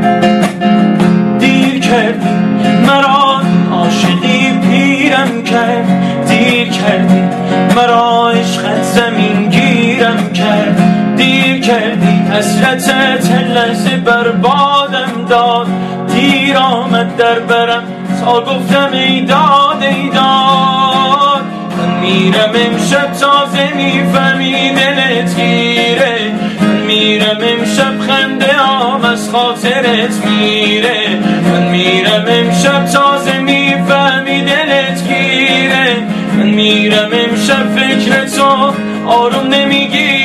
دیر کردی مرا عاشقی پیرم کرد، دیر کردی مرا عشقت زمین گیرم کرد، دیر کردی حسرتت لحظه بربادم داد، دیر آمد در برم تا گفتم ای داد ای داد. من میرم امشب تازه میفهمی دلت گیره، من میرم امشب خنده هم از خاطرت میره، من میرم امشب تازه میفهمی دلت گیره، من میرم امشب فکر تو آروم نمیگیره.